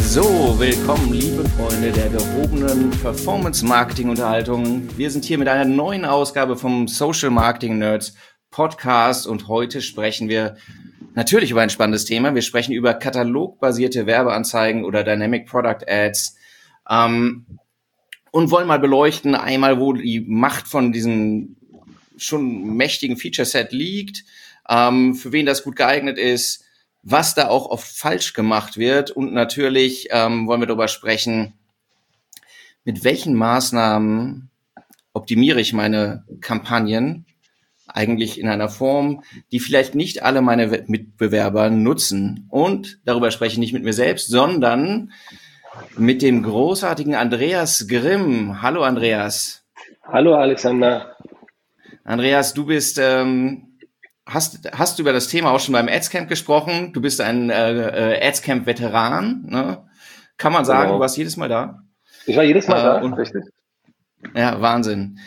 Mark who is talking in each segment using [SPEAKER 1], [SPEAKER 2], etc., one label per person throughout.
[SPEAKER 1] So, willkommen, liebe Freunde der gehobenen Performance-Marketing-Unterhaltung. Wir sind hier mit einer neuen Ausgabe vom Social Marketing Nerds Podcast und heute sprechen wir natürlich über ein spannendes Thema. Wir sprechen über katalogbasierte Werbeanzeigen oder Dynamic Product Ads und wollen mal beleuchten, einmal, wo die Macht von diesem schon mächtigen Feature-Set liegt, für wen das gut geeignet ist, was da auch oft falsch gemacht wird und natürlich wollen wir darüber sprechen, mit welchen Maßnahmen optimiere ich meine Kampagnen eigentlich in einer Form, die vielleicht nicht alle meine Mitbewerber nutzen. Und darüber spreche ich nicht mit mir selbst, sondern mit dem großartigen Andreas Grimm. Hallo Andreas.
[SPEAKER 2] Hallo Alexander.
[SPEAKER 1] Andreas, du bist... Hast du über das Thema auch schon beim Adscamp gesprochen? Du bist ein Adscamp-Veteran, ne? Kann man sagen, Du warst jedes Mal da?
[SPEAKER 2] Ich war jedes Mal da, richtig.
[SPEAKER 1] Ja, Wahnsinn.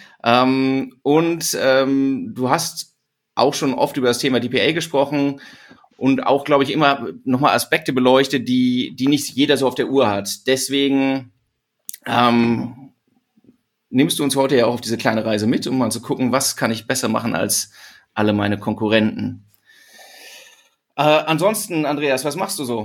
[SPEAKER 1] Du hast auch schon oft über das Thema DPA gesprochen und auch, glaube ich, immer nochmal Aspekte beleuchtet, die nicht jeder so auf der Uhr hat. Deswegen nimmst du uns heute ja auch auf diese kleine Reise mit, um mal zu gucken, was kann ich besser machen als alle meine Konkurrenten. Ansonsten, Andreas, was machst du so?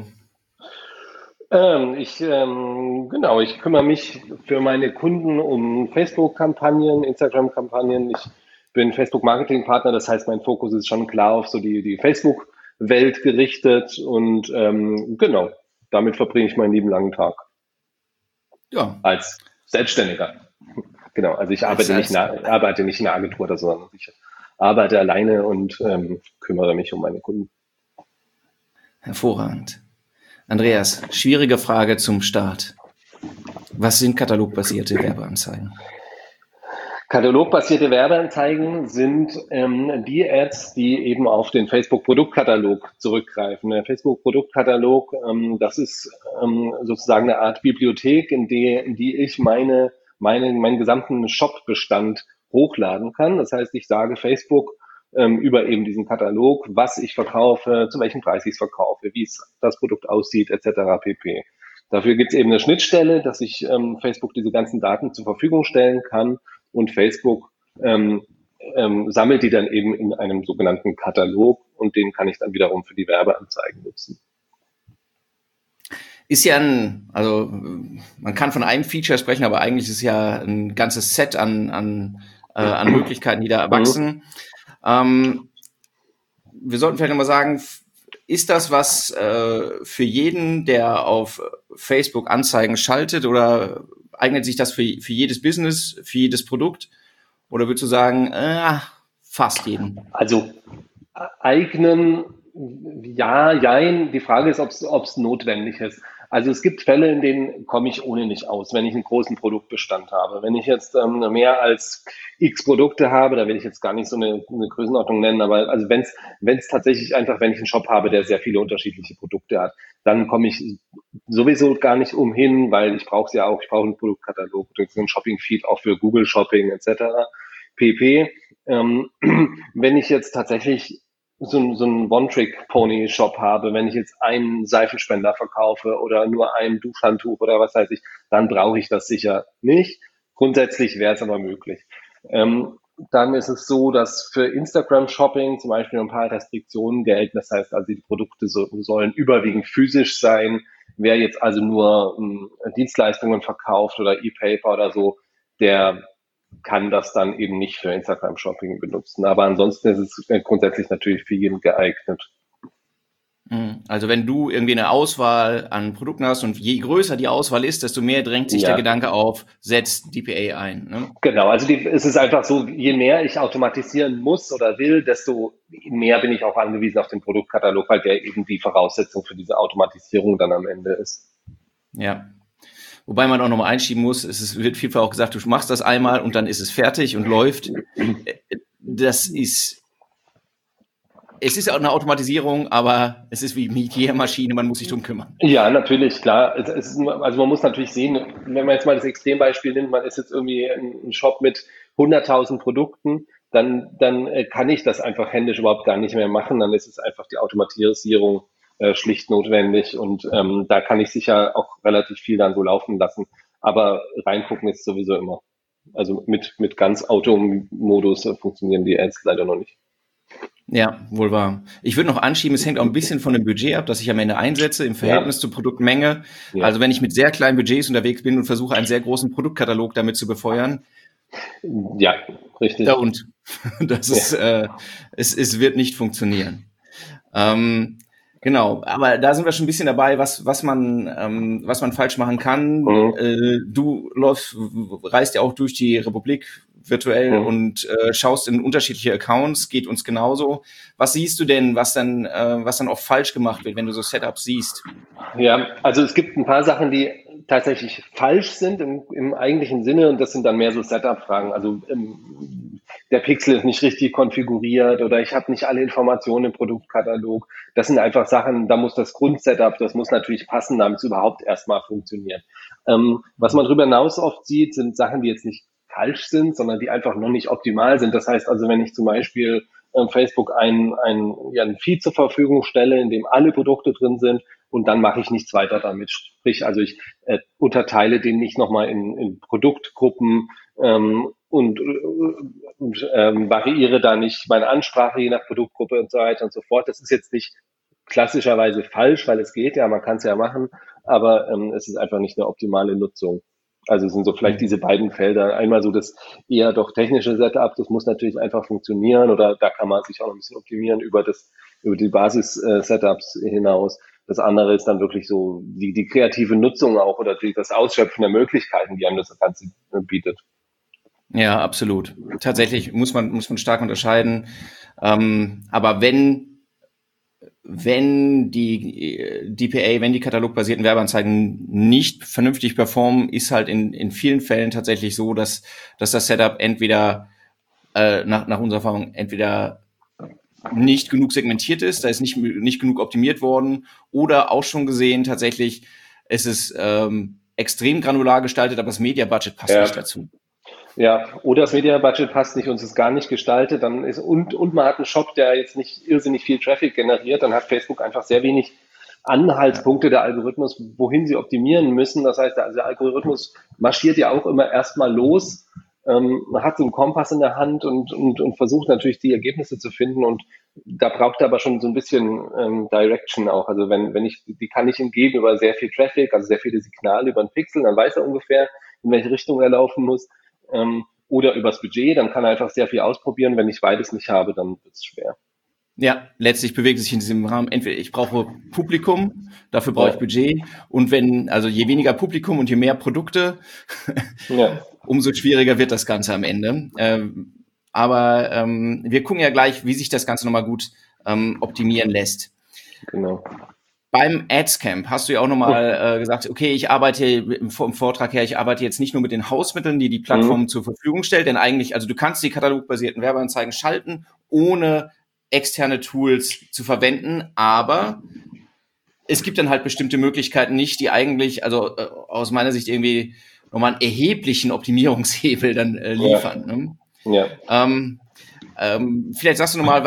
[SPEAKER 2] Ich kümmere mich für meine Kunden um Facebook-Kampagnen, Instagram-Kampagnen. Ich bin Facebook-Marketing-Partner, das heißt, mein Fokus ist schon klar auf so die Facebook-Welt gerichtet und damit verbringe ich meinen lieben langen Tag.
[SPEAKER 1] Ja.
[SPEAKER 2] Als Selbstständiger. Genau, also ich arbeite nicht in einer Agentur oder so, sondern ich arbeite alleine und kümmere mich um meine Kunden.
[SPEAKER 1] Hervorragend. Andreas, schwierige Frage zum Start. Was sind katalogbasierte Werbeanzeigen?
[SPEAKER 2] Katalogbasierte Werbeanzeigen sind die Ads, die eben auf den Facebook-Produktkatalog zurückgreifen. Der Facebook-Produktkatalog, das ist sozusagen eine Art Bibliothek, in die ich meinen gesamten Shop-Bestand hochladen kann. Das heißt, ich sage Facebook über eben diesen Katalog, was ich verkaufe, zu welchem Preis ich es verkaufe, wie das Produkt aussieht, etc. pp. Dafür gibt es eben eine Schnittstelle, dass ich Facebook diese ganzen Daten zur Verfügung stellen kann und Facebook sammelt die dann eben in einem sogenannten Katalog und den kann ich dann wiederum für die Werbeanzeigen nutzen.
[SPEAKER 1] Ist ja man kann von einem Feature sprechen, aber eigentlich ist es ja ein ganzes Set an Möglichkeiten, die da erwachsen. Wir sollten vielleicht nochmal sagen, ist das was für jeden, der auf Facebook Anzeigen schaltet, oder eignet sich das für jedes Business, für jedes Produkt? Oder würdest du sagen, fast jeden?
[SPEAKER 2] Also eignen, ja, jein. Die Frage ist, ob es notwendig ist. Also es gibt Fälle, in denen komme ich ohne nicht aus, wenn ich einen großen Produktbestand habe. Wenn ich jetzt mehr als X Produkte habe, da will ich jetzt gar nicht so eine Größenordnung nennen, aber also wenn es tatsächlich einfach, wenn ich einen Shop habe, der sehr viele unterschiedliche Produkte hat, dann komme ich sowieso gar nicht umhin, weil ich brauche es ja auch, ich brauche einen Produktkatalog, einen Shopping-Feed auch für Google Shopping etc. pp. Wenn ich jetzt tatsächlich so einen One-Trick-Pony-Shop habe, wenn ich jetzt einen Seifenspender verkaufe oder nur ein Duschhandtuch oder was weiß ich, dann brauche ich das sicher nicht. Grundsätzlich wäre es aber möglich. Dann ist es so, dass für Instagram-Shopping zum Beispiel ein paar Restriktionen gelten. Das heißt also, die Produkte sollen überwiegend physisch sein. Wer jetzt also nur Dienstleistungen verkauft oder E-Paper oder so, der kann das dann eben nicht für Instagram-Shopping benutzen. Aber ansonsten ist es grundsätzlich natürlich für jeden geeignet.
[SPEAKER 1] Also wenn du irgendwie eine Auswahl an Produkten hast und je größer die Auswahl ist, desto mehr drängt sich der Gedanke auf, setzt DPA ein. Ne?
[SPEAKER 2] Genau, also es ist einfach so, je mehr ich automatisieren muss oder will, desto mehr bin ich auch angewiesen auf den Produktkatalog, weil der eben die Voraussetzung für diese Automatisierung dann am Ende ist.
[SPEAKER 1] Ja. Wobei man auch nochmal einschieben muss, es wird vielfach auch gesagt, du machst das einmal und dann ist es fertig und läuft. Es ist ja auch eine Automatisierung, aber es ist wie mit jeder Maschine, man muss sich drum kümmern.
[SPEAKER 2] Ja, natürlich, klar. Also man muss natürlich sehen, wenn man jetzt mal das Extrembeispiel nimmt, man ist jetzt irgendwie ein Shop mit 100.000 Produkten, dann kann ich das einfach händisch überhaupt gar nicht mehr machen. Dann ist es einfach die Automatisierung schlicht notwendig und da kann ich sicher auch relativ viel dann so laufen lassen. Aber reingucken ist sowieso immer. Also mit ganz Automodus funktionieren die Ads leider noch nicht.
[SPEAKER 1] Ja, wohl wahr. Ich würde noch anschieben, es hängt auch ein bisschen von dem Budget ab, das ich am Ende einsetze im Verhältnis
[SPEAKER 2] Ja,
[SPEAKER 1] zur Produktmenge.
[SPEAKER 2] ja,
[SPEAKER 1] Also wenn ich mit sehr kleinen Budgets unterwegs bin und versuche, einen sehr großen Produktkatalog damit zu befeuern,
[SPEAKER 2] ja,
[SPEAKER 1] da
[SPEAKER 2] richtig.
[SPEAKER 1] und das ist,
[SPEAKER 2] Ja.
[SPEAKER 1] es wird nicht funktionieren. Ähm, genau, aber da sind wir schon ein bisschen dabei, was man falsch machen kann.
[SPEAKER 2] Mhm.
[SPEAKER 1] Du reist ja auch durch die Republik virtuell
[SPEAKER 2] Mhm.
[SPEAKER 1] und schaust in unterschiedliche Accounts, geht uns genauso. Was siehst du denn, was dann oft falsch gemacht wird, wenn du so Setups siehst?
[SPEAKER 2] Ja, also es gibt ein paar Sachen, die tatsächlich falsch sind im eigentlichen Sinne und das sind dann mehr so Setup-Fragen. Also der Pixel ist nicht richtig konfiguriert oder ich habe nicht alle Informationen im Produktkatalog. Das sind einfach Sachen, da muss das Grundsetup, das muss natürlich passen, damit es überhaupt erstmal funktioniert. Was man darüber hinaus oft sieht, sind Sachen, die jetzt nicht falsch sind, sondern die einfach noch nicht optimal sind. Das heißt also, wenn ich zum Beispiel Facebook ja, ein Feed zur Verfügung stelle, in dem alle Produkte drin sind, und dann mache ich nichts weiter damit. Sprich, also ich unterteile den nicht nochmal in Produktgruppen variiere da nicht meine Ansprache je nach Produktgruppe und so weiter und so fort. Das ist jetzt nicht klassischerweise falsch, weil es geht ja, man kann es ja machen, aber es ist einfach nicht eine optimale Nutzung. Also es sind so vielleicht diese beiden Felder. Einmal so das eher doch technische Setup, das muss natürlich einfach funktionieren oder da kann man sich auch noch ein bisschen optimieren über die Basis-Setups hinaus. Das andere ist dann wirklich so die kreative Nutzung auch oder das Ausschöpfen der Möglichkeiten, die einem das Ganze bietet.
[SPEAKER 1] Ja, absolut. Tatsächlich muss man stark unterscheiden. Aber wenn die DPA, wenn die katalogbasierten Werbeanzeigen nicht vernünftig performen, ist halt in vielen Fällen tatsächlich so, dass das Setup entweder nach unserer Erfahrung entweder nicht genug segmentiert ist, da ist nicht genug optimiert worden, oder auch schon gesehen tatsächlich, es ist extrem granular gestaltet, aber das Media Budget passt
[SPEAKER 2] Ja,
[SPEAKER 1] nicht dazu.
[SPEAKER 2] ja, oder das Media-Budget passt nicht und es ist gar nicht gestaltet, dann ist, und man hat einen Shop, der jetzt nicht irrsinnig viel Traffic generiert, dann hat Facebook einfach sehr wenig
[SPEAKER 1] Ja.
[SPEAKER 2] Anhaltspunkte der Algorithmus, wohin sie optimieren müssen. Das heißt, der Algorithmus marschiert ja auch immer erstmal los. Man hat so einen Kompass in der Hand und versucht natürlich die Ergebnisse zu finden und da braucht er aber schon so ein bisschen Direction auch. Also wenn ich, die kann ich ihm geben über sehr viel Traffic, also sehr viele Signale über einen Pixel, dann weiß er ungefähr, in welche Richtung er laufen muss oder übers Budget, dann kann er einfach sehr viel ausprobieren. Wenn ich beides nicht habe, dann wird es schwer.
[SPEAKER 1] Ja, letztlich bewegt es sich in diesem Rahmen. Entweder ich brauche Publikum, dafür brauche ich
[SPEAKER 2] Ja,
[SPEAKER 1] Budget. Und also je weniger Publikum und je mehr Produkte,
[SPEAKER 2] ja,
[SPEAKER 1] umso schwieriger wird das Ganze am Ende. Aber wir gucken ja gleich, wie sich das Ganze nochmal gut optimieren lässt.
[SPEAKER 2] genau.
[SPEAKER 1] Beim Adscamp hast du ja auch nochmal gesagt, okay, ich arbeite im Vortrag her, ich arbeite jetzt nicht nur mit den Hausmitteln, die die Plattform
[SPEAKER 2] Mhm.
[SPEAKER 1] zur Verfügung stellt, denn eigentlich, also du kannst die katalogbasierten Werbeanzeigen schalten, ohne externe Tools zu verwenden, aber es gibt dann halt bestimmte Möglichkeiten nicht, die eigentlich, also aus meiner Sicht irgendwie nochmal einen erheblichen Optimierungshebel dann
[SPEAKER 2] Ja,
[SPEAKER 1] liefern. Ne?
[SPEAKER 2] ja,
[SPEAKER 1] Ähm, vielleicht sagst du nochmal,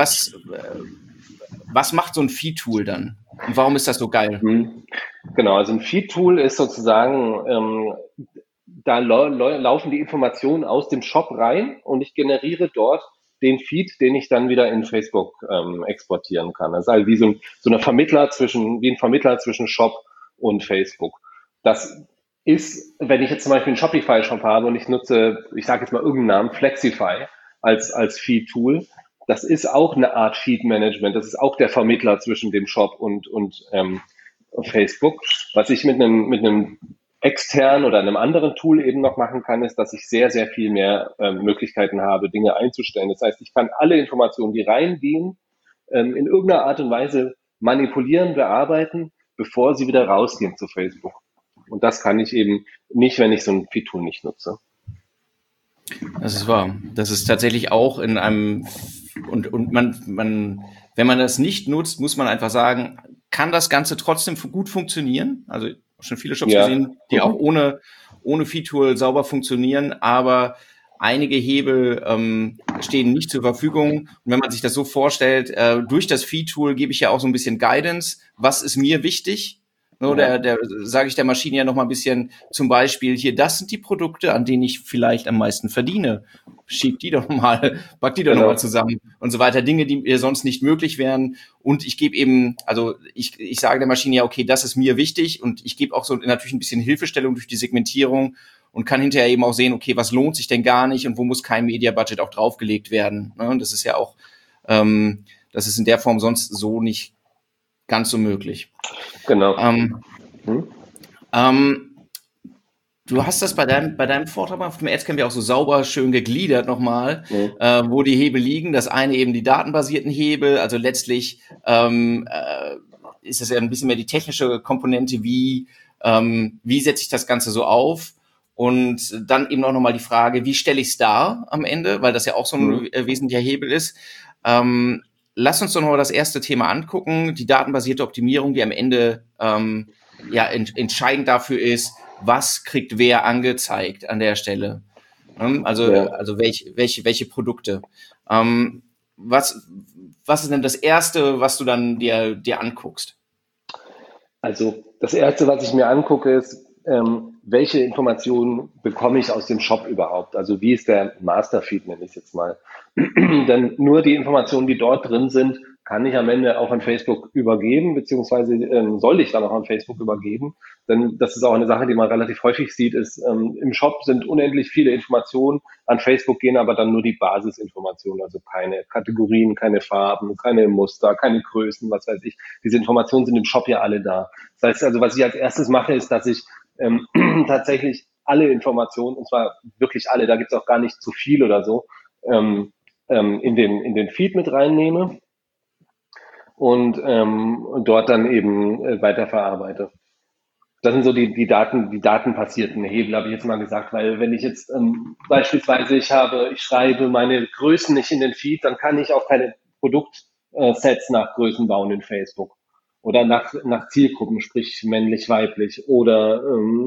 [SPEAKER 1] was macht so ein Feed-Tool dann? Und warum ist das so geil?
[SPEAKER 2] mhm. Genau. Also ein Feed-Tool ist sozusagen, da laufen die Informationen aus dem Shop rein und ich generiere dort den Feed, den ich dann wieder in Facebook exportieren kann. Das ist halt wie so ein Vermittler wie ein Vermittler zwischen Shop und Facebook. Das ist, wenn ich jetzt zum Beispiel einen Shopify-Shop habe und ich nutze, ich sage jetzt mal irgendeinen Namen, Flexify als Feed-Tool, das ist auch eine Art Feed-Management. Das ist auch der Vermittler zwischen dem Shop und Facebook. Was ich mit einem extern oder einem anderen Tool eben noch machen kann, ist, dass ich sehr, sehr viel mehr Möglichkeiten habe, Dinge einzustellen. Das heißt, ich kann alle Informationen, die reingehen, in irgendeiner Art und Weise manipulieren, bearbeiten, bevor sie wieder rausgehen zu Facebook. Und das kann ich eben nicht, wenn ich so ein Feed-Tool nicht nutze.
[SPEAKER 1] Das ist wahr. Das ist tatsächlich auch in einem, und wenn man das nicht nutzt, muss man einfach sagen, kann das Ganze trotzdem gut funktionieren? Also schon viele Shops
[SPEAKER 2] Ja.
[SPEAKER 1] gesehen, die auch ohne Feed-Tool sauber funktionieren, aber einige Hebel stehen nicht zur Verfügung. Und wenn man sich das so vorstellt, durch das Feed-Tool gebe ich ja auch so ein bisschen Guidance. Was ist mir wichtig? Oder sage ich der Maschine ja noch mal ein bisschen, zum Beispiel hier, das sind die Produkte, an denen ich vielleicht am meisten verdiene. Schieb die doch mal, pack die doch noch mal zusammen und so weiter. Dinge, die sonst nicht möglich wären. Und ich gebe eben, also ich sage der Maschine ja, okay, das ist mir wichtig. Und ich gebe auch so natürlich ein bisschen Hilfestellung durch die Segmentierung und kann hinterher eben auch sehen, okay, was lohnt sich denn gar nicht und wo muss kein Media-Budget auch draufgelegt werden. Und das ist ja auch, das ist in der Form sonst so nicht ganz so möglich.
[SPEAKER 2] Genau.
[SPEAKER 1] Du hast das bei deinem Vortrag auf dem Adscamp ja auch so sauber schön gegliedert nochmal, wo die Hebel liegen. Das eine eben die datenbasierten Hebel, also letztlich ist es ja ein bisschen mehr die technische Komponente, wie setze ich das Ganze so auf? Und dann eben auch nochmal die Frage, wie stelle ich es dar am Ende, weil das ja auch so ein wesentlicher Hebel ist. Lass uns doch noch mal das erste Thema angucken, die datenbasierte Optimierung, die am Ende entscheidend dafür ist, was kriegt wer angezeigt an der Stelle. Also welche Produkte. Was ist denn das Erste, was du dann dir anguckst?
[SPEAKER 2] Also das Erste, was ich mir angucke, ist, welche Informationen bekomme ich aus dem Shop überhaupt? Also wie ist der Masterfeed, nenne ich es jetzt mal. Denn nur die Informationen, die dort drin sind, kann ich am Ende auch an Facebook übergeben, beziehungsweise soll ich dann auch an Facebook übergeben. Denn das ist auch eine Sache, die man relativ häufig sieht, ist, im Shop sind unendlich viele Informationen, an Facebook gehen aber dann nur die Basisinformationen, also keine Kategorien, keine Farben, keine Muster, keine Größen, was weiß ich. Diese Informationen sind im Shop ja alle da. Das heißt also, was ich als erstes mache, ist, dass ich tatsächlich alle Informationen, und zwar wirklich alle, da gibt es auch gar nicht zu viel oder so, in den Feed mit reinnehme und dort dann eben weiterverarbeite. Das sind so die datenbasierten Hebel, habe ich jetzt mal gesagt, weil wenn ich jetzt beispielsweise ich schreibe meine Größen nicht in den Feed, dann kann ich auch keine Produktsets nach Größen bauen in Facebook oder nach Zielgruppen, sprich männlich, weiblich oder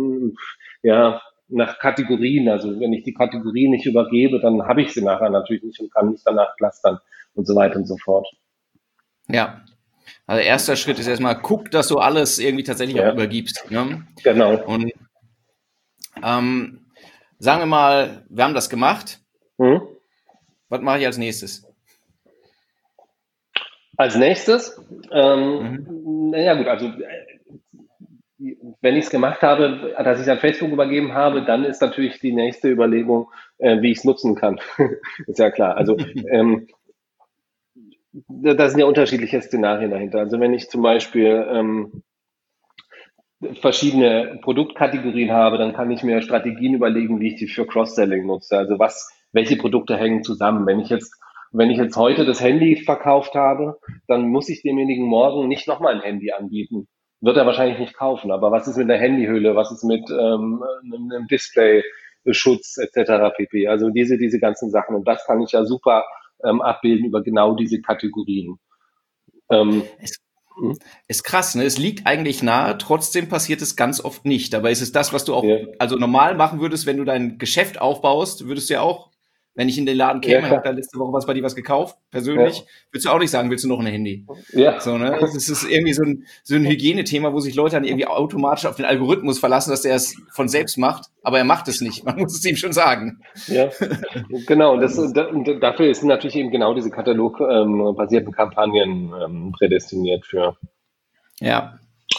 [SPEAKER 2] nach Kategorien. Also wenn ich die Kategorien nicht übergebe, dann habe ich sie nachher natürlich nicht und kann nicht danach clustern und so weiter und so fort.
[SPEAKER 1] Ja, also erster Schritt ist erstmal, guck, dass du alles irgendwie tatsächlich auch übergibst. Ne?
[SPEAKER 2] Genau.
[SPEAKER 1] Und sagen wir mal, wir haben das gemacht. Was mache ich als nächstes?
[SPEAKER 2] Als nächstes, naja gut, also wenn ich es gemacht habe, dass ich es an Facebook übergeben habe, dann ist natürlich die nächste Überlegung, wie ich es nutzen kann. Ist ja klar. Also da sind ja unterschiedliche Szenarien dahinter. Also wenn ich zum Beispiel verschiedene Produktkategorien habe, dann kann ich mir Strategien überlegen, wie ich die für Cross-Selling nutze. Also welche Produkte hängen zusammen. Wenn ich jetzt heute das Handy verkauft habe, dann muss ich demjenigen morgen nicht nochmal ein Handy anbieten. Wird er wahrscheinlich nicht kaufen. Aber was ist mit der Handyhülle? Was ist mit einem Display-Schutz etc. pp. Also diese ganzen Sachen. Und das kann ich ja super abbilden über genau diese Kategorien.
[SPEAKER 1] Ist krass, ne? Es liegt eigentlich nahe, trotzdem passiert es ganz oft nicht. Dabei ist es das, was du auch also normal machen würdest, wenn du dein Geschäft aufbaust, würdest du ja auch, wenn ich in den Laden käme, habe da letzte Woche bei dir was gekauft, persönlich, würdest du auch nicht sagen, willst du noch ein Handy?
[SPEAKER 2] Ja.
[SPEAKER 1] So, ne? Das ist irgendwie so ein Hygienethema, wo sich Leute dann irgendwie automatisch auf den Algorithmus verlassen, dass der es von selbst macht, aber er macht es nicht. Man muss es ihm schon sagen.
[SPEAKER 2] Ja, genau. Und dafür sind natürlich eben genau diese katalogbasierten Kampagnen prädestiniert für.
[SPEAKER 1] Ja.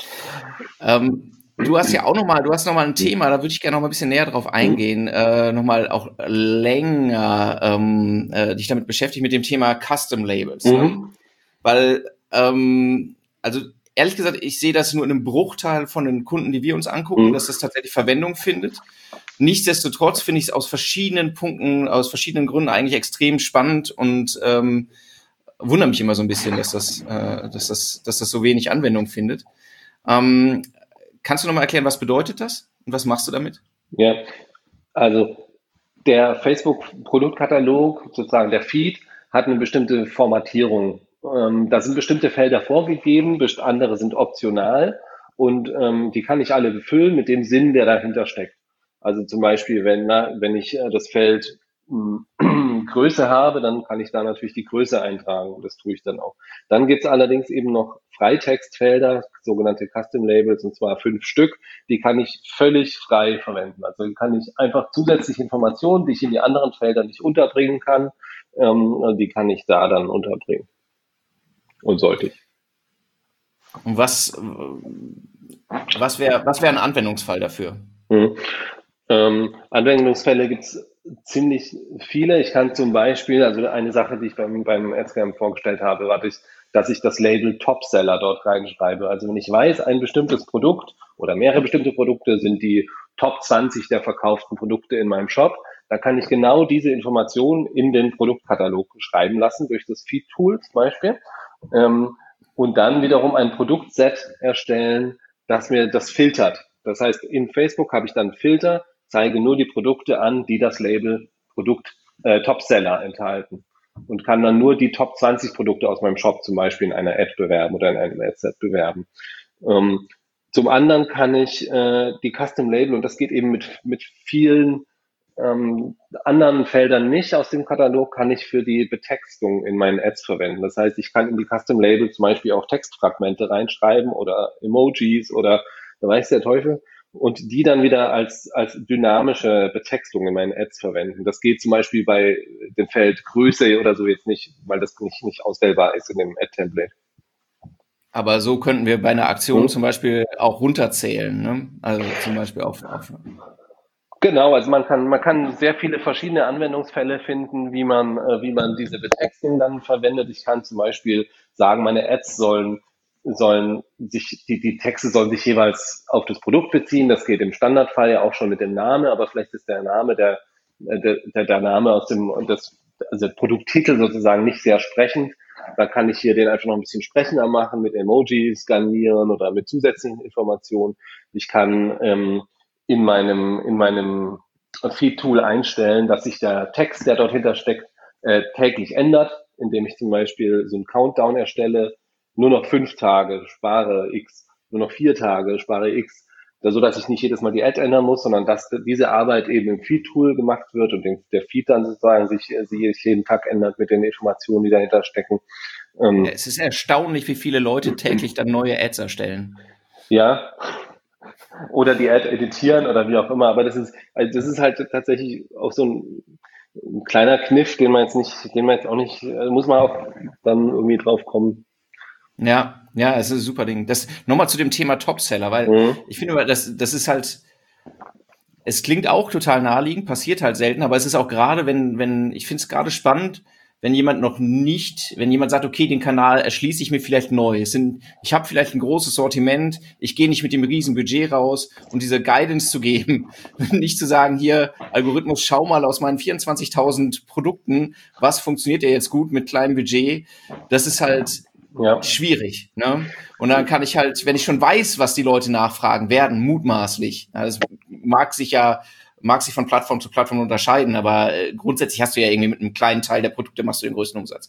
[SPEAKER 1] Du hast ja auch du hast noch mal ein Thema, da würde ich gerne noch mal ein bisschen näher drauf eingehen, noch mal auch länger dich damit beschäftigt mit dem Thema Custom Labels, ne? Weil also ehrlich gesagt, ich sehe das nur in einem Bruchteil von den Kunden, die wir uns angucken, dass das tatsächlich Verwendung findet. Nichtsdestotrotz finde ich es aus verschiedenen Punkten, aus verschiedenen Gründen eigentlich extrem spannend und wundere mich immer so ein bisschen, dass das so wenig Anwendung findet. Kannst du noch mal erklären, was bedeutet das und was machst du damit?
[SPEAKER 2] Ja, also der Facebook-Produktkatalog, sozusagen der Feed, hat eine bestimmte Formatierung. Da sind bestimmte Felder vorgegeben, andere sind optional und die kann ich alle befüllen mit dem Sinn, der dahinter steckt. Also zum Beispiel, wenn ich das Feld Größe habe, dann kann ich da natürlich die Größe eintragen und das tue ich dann auch. Dann gibt es allerdings eben noch Freitextfelder, sogenannte Custom Labels, und zwar 5 Stück, die kann ich völlig frei verwenden. Also kann ich einfach zusätzliche Informationen, die ich in die anderen Felder nicht unterbringen kann, die kann ich da dann unterbringen und sollte ich.
[SPEAKER 1] Und was wär ein Anwendungsfall dafür?
[SPEAKER 2] Mhm. Anwendungsfälle gibt es ziemlich viele. Ich kann zum Beispiel, also eine Sache, die ich beim AdScam vorgestellt habe, war, dass ich das Label Topseller dort reinschreibe. Also wenn ich weiß, ein bestimmtes Produkt oder mehrere bestimmte Produkte sind die Top 20 der verkauften Produkte in meinem Shop, dann kann ich genau diese Informationen in den Produktkatalog schreiben lassen, durch das Feed-Tool zum Beispiel. Ähm, und dann wiederum ein Produktset erstellen, das mir das filtert. Das heißt, in Facebook habe ich dann Filter, zeige nur die Produkte an, die das Label Produkt Topseller enthalten und kann dann nur die Top 20 Produkte aus meinem Shop zum Beispiel in einer Ad bewerben oder in einem Adset bewerben. Ähm, Zum anderen kann ich die Custom Label, und das geht eben mit vielen anderen Feldern nicht aus dem Katalog, kann ich für die Betextung in meinen Ads verwenden. Das heißt, ich kann in die Custom Label zum Beispiel auch Textfragmente reinschreiben oder Emojis oder da weiß der Teufel und die dann wieder als dynamische Betextung in meinen Ads verwenden. Das geht zum Beispiel bei dem Feld Größe oder so jetzt nicht, weil das nicht auswählbar ist in dem Ad-Template.
[SPEAKER 1] Aber so könnten wir bei einer Aktion
[SPEAKER 2] Hm?
[SPEAKER 1] zum Beispiel auch runterzählen, ne? Also zum Beispiel auf
[SPEAKER 2] Genau, also man kann sehr viele verschiedene Anwendungsfälle finden, wie man diese Betextung dann verwendet. Ich kann zum Beispiel sagen, meine Ads sollen sich, die Texte sollen sich jeweils auf das Produkt beziehen. Das geht im Standardfall ja auch schon mit dem Namen, aber vielleicht ist der Name der Name aus also der Produkttitel sozusagen nicht sehr sprechend. Da kann ich hier den einfach noch ein bisschen sprechender machen, mit Emojis garnieren oder mit zusätzlichen Informationen. Ich kann in meinem Feed-Tool einstellen, dass sich der Text, der dort hinter steckt, täglich ändert, indem ich zum Beispiel so einen Countdown erstelle, nur noch 5 Tage, spare X, nur noch 4 Tage, spare X, so dass ich nicht jedes Mal die Ad ändern muss, sondern dass diese Arbeit eben im Feed-Tool gemacht wird und der Feed dann sozusagen sich jeden Tag ändert mit den Informationen, die dahinter stecken.
[SPEAKER 1] Ja,
[SPEAKER 2] Ähm,
[SPEAKER 1] es ist erstaunlich, wie viele Leute täglich dann neue Ads erstellen.
[SPEAKER 2] ja, oder die Ad editieren oder wie auch immer. Aber das ist halt tatsächlich auch so ein kleiner Kniff, den man jetzt auch nicht, muss man auch dann irgendwie drauf kommen.
[SPEAKER 1] Ja, ja, es ist ein super Ding. Das nochmal zu dem Thema Topseller, weil
[SPEAKER 2] Mhm.
[SPEAKER 1] ich finde, das ist halt, es klingt auch total naheliegend, passiert halt selten, aber es ist auch gerade, ich finde es gerade spannend, wenn jemand sagt, okay, den Kanal erschließe ich mir vielleicht neu. Ich habe vielleicht ein großes Sortiment, ich gehe nicht mit dem riesen Budget raus und diese Guidance zu geben, nicht zu sagen, hier, Algorithmus, schau mal aus meinen 24.000 Produkten, was funktioniert ja jetzt gut mit kleinem Budget. Das ist halt
[SPEAKER 2] Ja,
[SPEAKER 1] schwierig, ne? Und dann kann ich halt, wenn ich schon weiß, was die Leute nachfragen werden, mutmaßlich, das mag sich von Plattform zu Plattform unterscheiden, aber grundsätzlich hast du ja irgendwie mit einem kleinen Teil der Produkte machst du den größten Umsatz.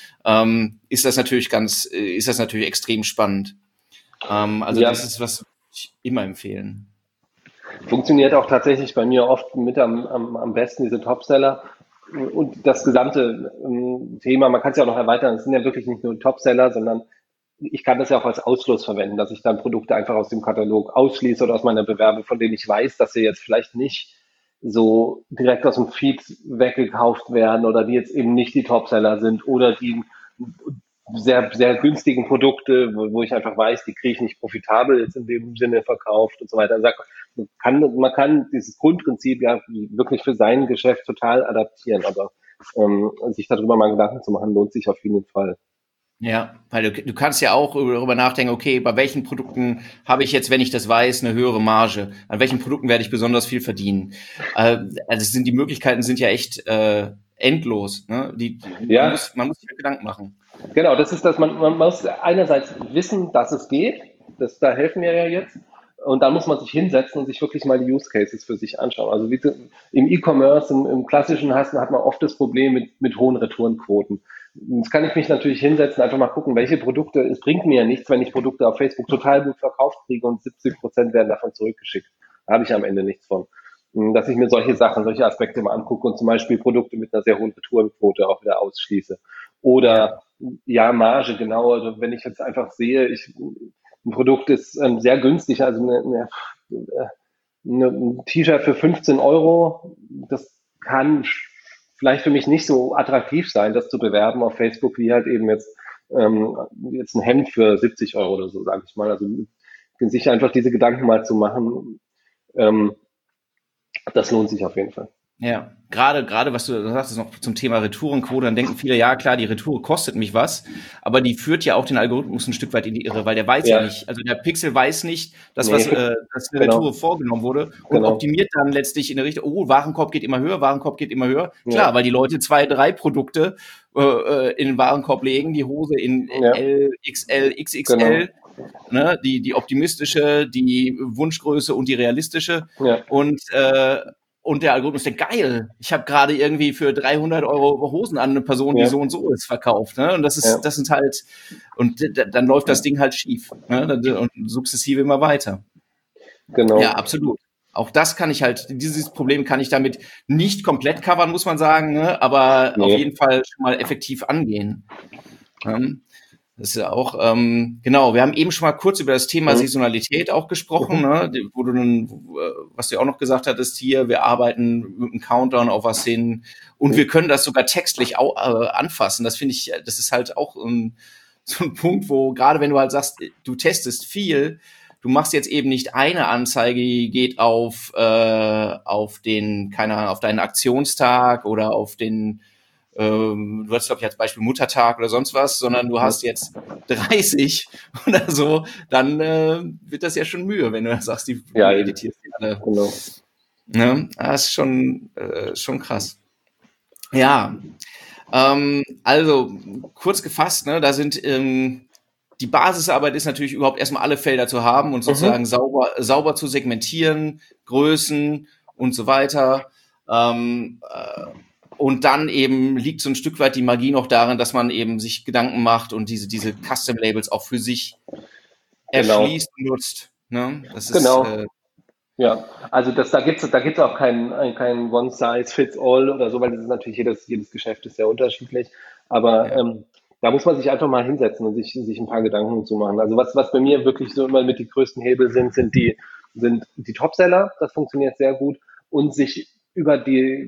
[SPEAKER 1] Ist das natürlich extrem spannend. Also
[SPEAKER 2] ja,
[SPEAKER 1] das ist, was ich immer empfehlen.
[SPEAKER 2] funktioniert auch tatsächlich bei mir oft mit am besten diese Topseller. Und das gesamte Thema, man kann es ja auch noch erweitern, es sind ja wirklich nicht nur Topseller, sondern ich kann das ja auch als Ausschluss verwenden, dass ich dann Produkte einfach aus dem Katalog ausschließe oder aus meiner Bewerbung, von denen ich weiß, dass sie jetzt vielleicht nicht so direkt aus dem Feed weggekauft werden oder die jetzt eben nicht die Topseller sind oder die sehr, sehr günstigen Produkte, wo ich einfach weiß, die kriege ich nicht profitabel jetzt in dem Sinne verkauft und so weiter. Also man kann dieses Grundprinzip ja wirklich für sein Geschäft total adaptieren, aber sich darüber mal Gedanken zu machen, lohnt sich auf jeden Fall.
[SPEAKER 1] Ja, weil du kannst ja auch darüber nachdenken, okay, bei welchen Produkten habe ich jetzt, wenn ich das weiß, eine höhere Marge? An welchen Produkten werde ich besonders viel verdienen? Die Möglichkeiten sind ja echt endlos. Ne?
[SPEAKER 2] Ja,
[SPEAKER 1] Man muss sich halt Gedanken machen.
[SPEAKER 2] genau, das ist das, man muss einerseits wissen, dass es geht, da helfen wir ja jetzt, und dann muss man sich hinsetzen und sich wirklich mal die Use Cases für sich anschauen. Also im E-Commerce, im klassischen hat man oft das Problem mit hohen Retourenquoten. Jetzt kann ich mich natürlich hinsetzen, einfach mal gucken, welche Produkte, es bringt mir ja nichts, wenn ich Produkte auf Facebook total gut verkauft kriege und 70% werden davon zurückgeschickt. Da habe ich am Ende nichts von. dass ich mir solche Sachen, solche Aspekte mal angucke und zum Beispiel Produkte mit einer sehr hohen Retourenquote auch wieder ausschließe. Oder ja, Marge, genau. Also wenn ich jetzt einfach sehe, ein Produkt ist sehr günstig, also ein T-Shirt für 15 Euro, das kann vielleicht für mich nicht so attraktiv sein, das zu bewerben auf Facebook, wie halt eben jetzt ein Hemd für 70 Euro oder so, sage ich mal. Also sich einfach diese Gedanken mal zu machen, ähm, das lohnt sich auf jeden Fall.
[SPEAKER 1] Ja, gerade was du sagst, noch zum Thema Retourenquote, dann denken viele, ja klar, die Retour kostet mich was, aber die führt ja auch den Algorithmus ein Stück weit in die Irre, weil der weiß ja nicht, also der Pixel weiß nicht, dass dass eine
[SPEAKER 2] Genau.
[SPEAKER 1] Retour vorgenommen wurde und
[SPEAKER 2] Genau.
[SPEAKER 1] optimiert dann letztlich in der Richtung, oh, Warenkorb geht immer höher, Warenkorb geht immer höher.
[SPEAKER 2] Ja.
[SPEAKER 1] Klar, weil die Leute 2, 3 Produkte in den Warenkorb legen, die Hose in L, XL, XXL, ne, die optimistische, die Wunschgröße und die realistische und der Algorithmus denkt, geil, ich habe gerade irgendwie für 300 Euro Hosen an eine Person, die so und so ist, verkauft. Ne? Und das sind halt, und dann läuft das Ding halt schief. Ne? Und sukzessive immer weiter.
[SPEAKER 2] Genau.
[SPEAKER 1] Ja, absolut. Auch das kann ich halt, dieses Problem kann ich damit nicht komplett covern, muss man sagen, ne? Aber auf jeden Fall schon mal effektiv angehen. Das ist ja auch, genau, wir haben eben schon mal kurz über das Thema Saisonalität auch gesprochen, ne? Wo du dann, was du auch noch gesagt hattest hier, wir arbeiten mit einem Countdown auf was hin und wir können das sogar textlich auch anfassen. Das finde ich, das ist halt auch so ein Punkt, wo gerade wenn du halt sagst, du testest viel, du machst jetzt eben nicht eine Anzeige, die geht auf den, keine Ahnung, auf deinen Aktionstag oder auf den du hast, glaube ich, als Beispiel Muttertag oder sonst was, sondern du hast jetzt 30 oder so, dann wird das ja schon Mühe, wenn du sagst, du editierst die alle. Genau. Ne? Das ist schon krass. Ja, also kurz gefasst, ne, da sind die Basisarbeit ist natürlich überhaupt erstmal alle Felder zu haben und sozusagen sauber zu segmentieren, Größen und so weiter. Und dann eben liegt so ein Stück weit die Magie noch darin, dass man eben sich Gedanken macht und diese Custom-Labels auch für sich erschließt und nutzt. Ne? Das ist,
[SPEAKER 2] ja, also da gibt's auch kein One-Size-Fits-All oder so, weil das ist natürlich jedes Geschäft ist sehr unterschiedlich. Aber da muss man sich einfach mal hinsetzen und sich ein paar Gedanken zu machen. Also was bei mir wirklich so immer mit die größten Hebel sind die Topseller, das funktioniert sehr gut, und sich über die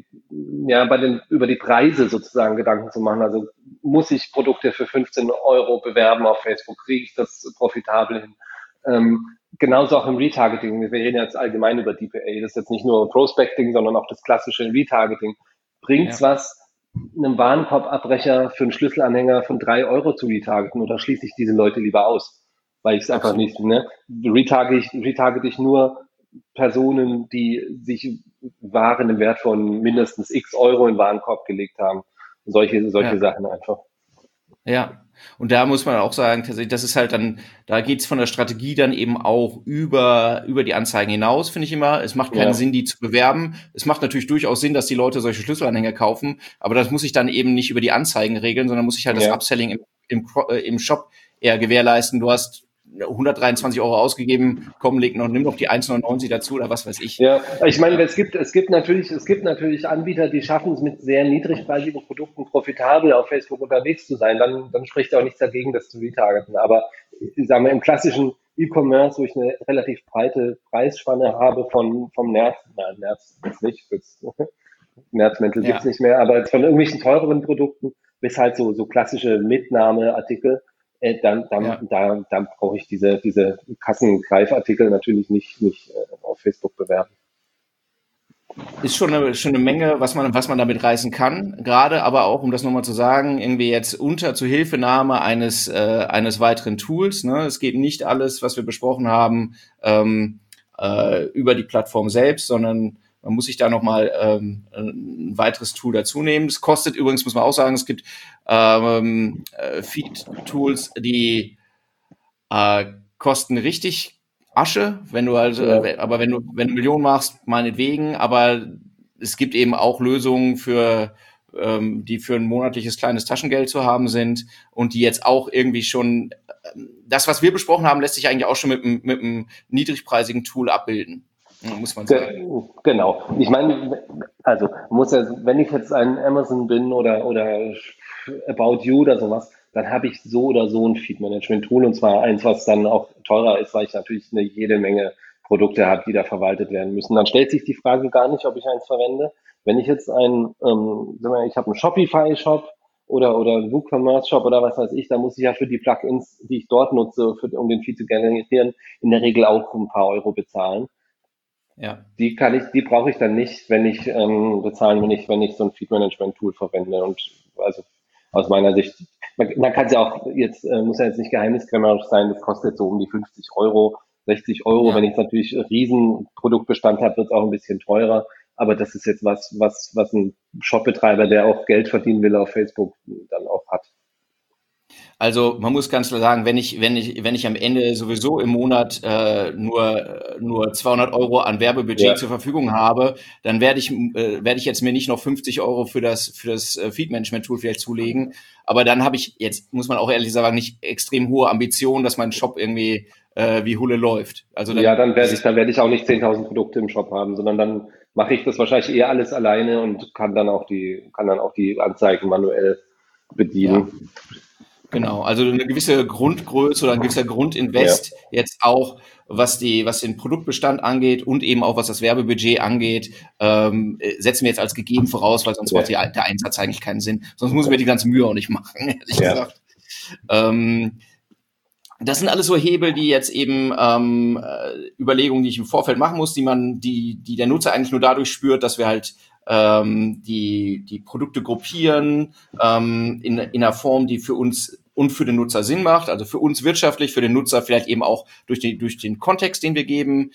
[SPEAKER 2] Preise sozusagen Gedanken zu machen. Also muss ich Produkte für 15 Euro bewerben auf Facebook? Kriege ich das profitabel hin? Genauso auch im Retargeting. Wir reden jetzt allgemein über DPA. Das ist jetzt nicht nur Prospecting, sondern auch das klassische Retargeting. Bringt's was, einem Warenkorbabbrecher für einen Schlüsselanhänger von 3 Euro zu retargeten, oder schließe ich diese Leute lieber aus? Weil ich es einfach nicht, ne? Retargete ich nur Personen, die sich Waren im Wert von mindestens x Euro in den Warenkorb gelegt haben. Solche Sachen einfach.
[SPEAKER 1] Ja, und da muss man auch sagen, tatsächlich, das ist halt dann, da geht's von der Strategie dann eben auch über die Anzeigen hinaus, finde ich immer. Es macht keinen Sinn, die zu bewerben. Es macht natürlich durchaus Sinn, dass die Leute solche Schlüsselanhänger kaufen, aber das muss ich dann eben nicht über die Anzeigen regeln, sondern muss ich halt das Upselling im Shop eher gewährleisten. Du hast 123 Euro ausgegeben, komm, nimm noch die 1,99 dazu oder was weiß ich.
[SPEAKER 2] Ja, ich meine, es gibt natürlich Anbieter, die schaffen es mit sehr niedrigpreisigen Produkten profitabel auf Facebook unterwegs zu sein. Dann spricht auch nichts dagegen, das zu retargeten. Aber ich sage mal, im klassischen E-Commerce, wo ich eine relativ breite Preisspanne habe vom Nerz jetzt nicht, Nerzmäntel gibt's nicht mehr, aber von irgendwelchen teureren Produkten bis halt so klassische Mitnahmeartikel, dann brauche ich diese Kassengreifartikel natürlich nicht auf Facebook bewerben.
[SPEAKER 1] Ist schon eine Menge, was man damit reißen kann. Gerade aber auch, um das nochmal zu sagen, irgendwie jetzt zur Hilfenahme eines weiteren Tools. Ne? Es geht nicht alles, was wir besprochen haben, über die Plattform selbst, sondern man muss sich da nochmal ein weiteres Tool dazu nehmen. Es kostet übrigens, muss man auch sagen, es gibt Feed-Tools, die kosten richtig Asche, wenn du aber wenn du Millionen machst, meinetwegen, aber es gibt eben auch Lösungen die für ein monatliches kleines Taschengeld zu haben sind und die jetzt auch irgendwie schon, das, was wir besprochen haben, lässt sich eigentlich auch schon mit einem niedrigpreisigen Tool abbilden. muss man sagen.
[SPEAKER 2] Genau. Ich meine, also muss ja, wenn ich jetzt ein Amazon bin oder About You oder sowas, dann habe ich so oder so ein Feed-Management-Tool und zwar eins, was dann auch teurer ist, weil ich natürlich jede Menge Produkte habe, die da verwaltet werden müssen. Dann stellt sich die Frage gar nicht, ob ich eins verwende. Wenn ich jetzt ich habe einen Shopify-Shop oder einen WooCommerce-Shop oder was weiß ich, da muss ich ja für die Plugins, die ich dort nutze, um den Feed zu generieren, in der Regel auch ein paar Euro bezahlen.
[SPEAKER 1] Ja.
[SPEAKER 2] Die brauche ich dann nicht, wenn ich bezahlen, wenn ich so ein Feed-Management-Tool verwende. Und also aus meiner Sicht, man kann es ja auch jetzt, muss ja jetzt nicht geheimniskrämerisch sein, das kostet so um die 50 Euro, 60 Euro.
[SPEAKER 1] Ja.
[SPEAKER 2] Wenn ich natürlich einen riesen Produktbestand habe, wird es auch ein bisschen teurer. Aber das ist jetzt was ein Shopbetreiber, der auch Geld verdienen will auf Facebook, dann auch hat.
[SPEAKER 1] Also man muss ganz klar sagen, wenn ich am Ende sowieso im Monat nur 200 Euro an Werbebudget
[SPEAKER 2] Ja,
[SPEAKER 1] zur Verfügung habe, dann werde ich jetzt mir nicht noch 50 Euro für das Feed-Management-Tool vielleicht zulegen. Aber dann habe ich jetzt, muss man auch ehrlich sagen, nicht extrem hohe Ambitionen, dass mein Shop irgendwie wie Hulle läuft. Also
[SPEAKER 2] ja,
[SPEAKER 1] dann,
[SPEAKER 2] dann werde ich auch nicht 10.000 Produkte im Shop haben, sondern dann mache ich das wahrscheinlich eher alles alleine und kann dann auch die Anzeigen manuell
[SPEAKER 1] ja.
[SPEAKER 2] bedienen.
[SPEAKER 1] Genau, also eine gewisse Grundgröße oder ein gewisser
[SPEAKER 2] Ja,
[SPEAKER 1] Grundinvest jetzt auch, was den Produktbestand angeht und eben auch was das Werbebudget angeht, setzen wir jetzt als gegeben voraus, weil sonst macht
[SPEAKER 2] ja,
[SPEAKER 1] der Einsatz eigentlich keinen Sinn. Sonst muss ich mir die ganze Mühe auch nicht machen, ehrlich
[SPEAKER 2] ja.
[SPEAKER 1] gesagt. Ähm, Das sind alles so Hebel, die jetzt eben Überlegungen, die ich im Vorfeld machen muss, die der Nutzer eigentlich nur dadurch spürt, dass wir halt die Produkte gruppieren in einer Form, die für uns und für den Nutzer Sinn macht, also für uns wirtschaftlich, für den Nutzer vielleicht eben auch durch den Kontext, den wir geben.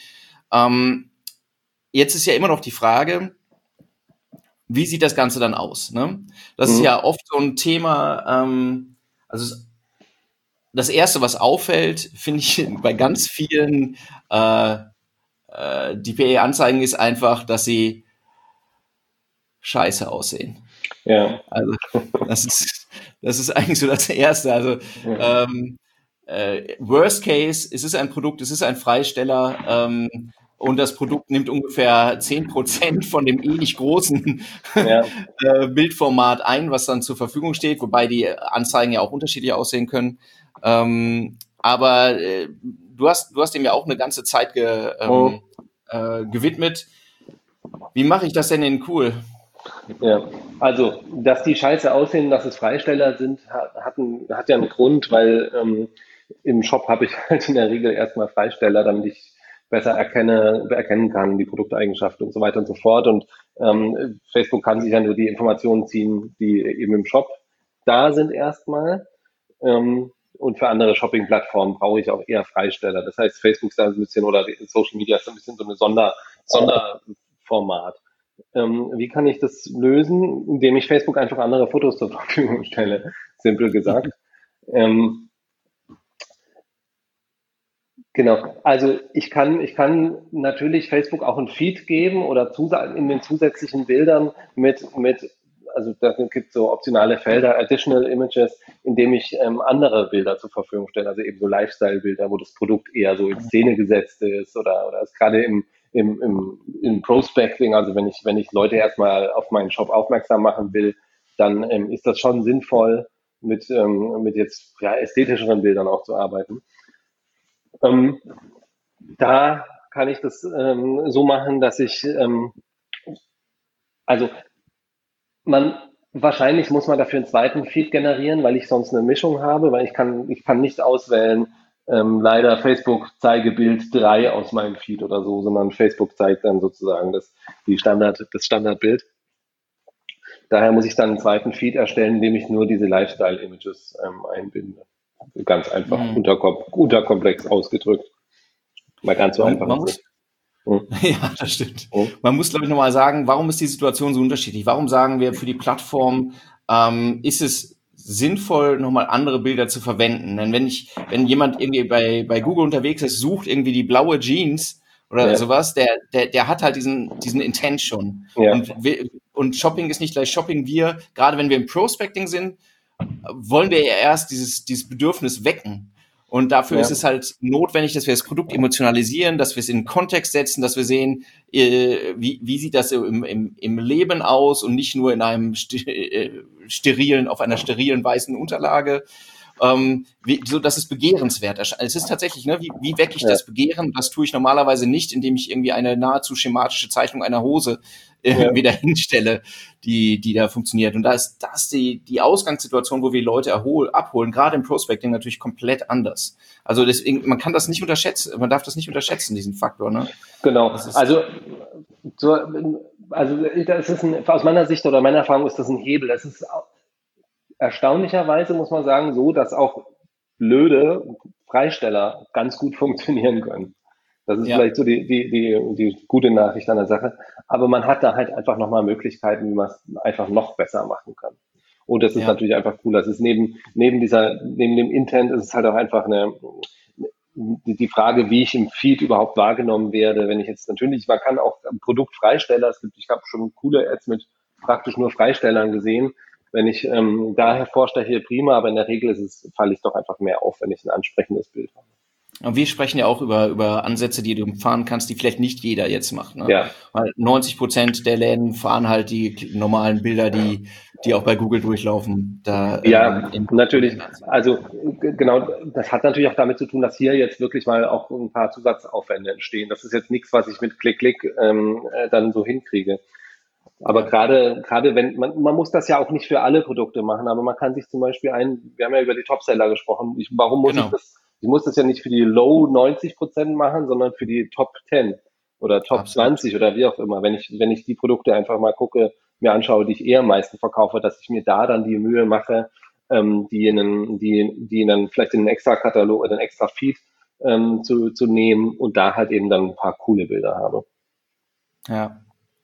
[SPEAKER 1] Jetzt ist ja immer noch die Frage, wie sieht das Ganze dann aus? Ne? Das ist
[SPEAKER 2] Mhm.
[SPEAKER 1] ja oft so ein Thema, also das Erste, was auffällt, finde ich bei ganz vielen DPA-Anzeigen, ist einfach, dass sie scheiße aussehen.
[SPEAKER 2] Ja,
[SPEAKER 1] Also das ist eigentlich so das Erste. Also
[SPEAKER 2] ja,
[SPEAKER 1] ähm, Worst Case, es ist ein Produkt, es ist ein Freisteller und das Produkt nimmt ungefähr 10% von dem eh nicht großen
[SPEAKER 2] ja.
[SPEAKER 1] Bildformat ein, was dann zur Verfügung steht, wobei die Anzeigen ja auch unterschiedlich aussehen können. Aber du hast dem ja auch eine ganze Zeit
[SPEAKER 2] Mhm.
[SPEAKER 1] gewidmet. Wie mache ich das denn in cool?
[SPEAKER 2] Ja, also, dass die scheiße aussehen, dass es Freisteller sind, hat ja einen Grund, weil im Shop habe ich halt in der Regel erstmal Freisteller, damit ich besser erkennen kann, die Produkteigenschaften und so weiter und so fort. Und Facebook kann sich ja nur die Informationen ziehen, die eben im Shop da sind erstmal. Und für andere Shopping-Plattformen brauche ich auch eher Freisteller. Das heißt, Facebook ist da ein bisschen oder die Social Media ist ein bisschen so eine Sonderformat. Wie kann ich das lösen? Indem ich Facebook einfach andere Fotos zur Verfügung stelle, simpel gesagt. Ähm, genau. Also ich kann natürlich Facebook auch ein Feed geben oder in den zusätzlichen Bildern also da gibt es so optionale Felder, Additional Images, indem ich andere Bilder zur Verfügung stelle, also eben so Lifestyle-Bilder, wo das Produkt eher so in Szene gesetzt ist oder ist gerade im Prospecting, also wenn ich Leute erstmal auf meinen Shop aufmerksam machen will, dann ist das schon sinnvoll, mit jetzt ja, ästhetischeren Bildern auch zu arbeiten. Ähm, Da kann ich das so machen, dass also man, wahrscheinlich muss man dafür einen zweiten Feed generieren, weil ich sonst eine Mischung habe, weil ich kann nicht auswählen, leider Facebook zeige Bild 3 aus meinem Feed oder so, sondern Facebook zeigt dann sozusagen das Standardbild. Daher muss ich dann einen zweiten Feed erstellen, in dem ich nur diese Lifestyle-Images einbinde. Ganz einfach,
[SPEAKER 1] Hm.
[SPEAKER 2] unterkomplex ausgedrückt. Mal ganz so einfach
[SPEAKER 1] Man
[SPEAKER 2] ist es
[SPEAKER 1] muss,
[SPEAKER 2] nicht. Hm,
[SPEAKER 1] ja, das stimmt.
[SPEAKER 2] hm,
[SPEAKER 1] Man muss, glaube ich, nochmal sagen, warum ist die Situation so unterschiedlich? Warum sagen wir für die Plattform, ist es sinnvoll, nochmal andere Bilder zu verwenden? Denn wenn jemand irgendwie bei Google unterwegs ist, sucht irgendwie die blaue Jeans oder
[SPEAKER 2] ja,
[SPEAKER 1] sowas, der hat halt diesen Intent schon.
[SPEAKER 2] ja,
[SPEAKER 1] Und Shopping ist nicht gleich Shopping. Gerade wenn wir im Prospecting sind, wollen wir ja erst dieses Bedürfnis wecken. Und dafür ist es halt notwendig, dass wir das Produkt emotionalisieren, dass wir es in einen Kontext setzen, dass wir sehen, wie sieht das im Leben aus und nicht nur in einem auf einer sterilen weißen Unterlage. So dass es begehrenswert erscheint. Es ist tatsächlich, ne, wie wecke ich das Begehren? Das tue ich normalerweise nicht, indem ich irgendwie eine nahezu schematische Zeichnung einer Hose wieder hinstelle, die da funktioniert. Und da ist das die Ausgangssituation, wo wir Leute abholen, gerade im Prospecting natürlich komplett anders. Also deswegen, man kann das nicht unterschätzen, man darf das nicht unterschätzen, diesen Faktor, ne?
[SPEAKER 2] Genau. Also das ist aus meiner Sicht oder meiner Erfahrung ist das ein Hebel. Das ist erstaunlicherweise, muss man sagen, so, dass auch blöde Freisteller ganz gut funktionieren können. Das ist vielleicht so die gute Nachricht an der Sache. Aber man hat da halt einfach nochmal Möglichkeiten, wie man es einfach noch besser machen kann. Und das ist natürlich einfach cool. Das ist neben dem Intent ist es halt auch einfach die Frage, wie ich im Feed überhaupt wahrgenommen werde. Wenn ich jetzt natürlich, man kann auch Produktfreisteller, ich habe schon coole Ads mit praktisch nur Freistellern gesehen. Wenn ich da hervorsteche, prima, aber in der Regel falle ich doch einfach mehr auf, wenn ich ein ansprechendes Bild habe.
[SPEAKER 1] Und wir sprechen ja auch über Ansätze, die du fahren kannst, die vielleicht nicht jeder jetzt macht. Ne?
[SPEAKER 2] Ja.
[SPEAKER 1] Weil 90% der Läden fahren halt die normalen Bilder, die auch bei Google durchlaufen.
[SPEAKER 2] Natürlich. Also genau, das hat natürlich auch damit zu tun, dass hier jetzt wirklich mal auch ein paar Zusatzaufwände entstehen. Das ist jetzt nichts, was ich mit Klick dann so hinkriege. Aber gerade wenn man muss das ja auch nicht für alle Produkte machen, aber man kann sich zum Beispiel wir haben ja über die Topseller gesprochen. Warum muss ich das? Ich muss das ja nicht für die Low 90% machen, sondern für die Top 10 oder Top 20 oder wie auch immer. Wenn ich die Produkte einfach mal gucke, mir anschaue, die ich eher am meisten verkaufe, dass ich mir da dann die Mühe mache, die dann vielleicht in einen extra Katalog oder einen extra Feed zu nehmen und da halt eben dann ein paar coole Bilder habe.
[SPEAKER 1] Ja.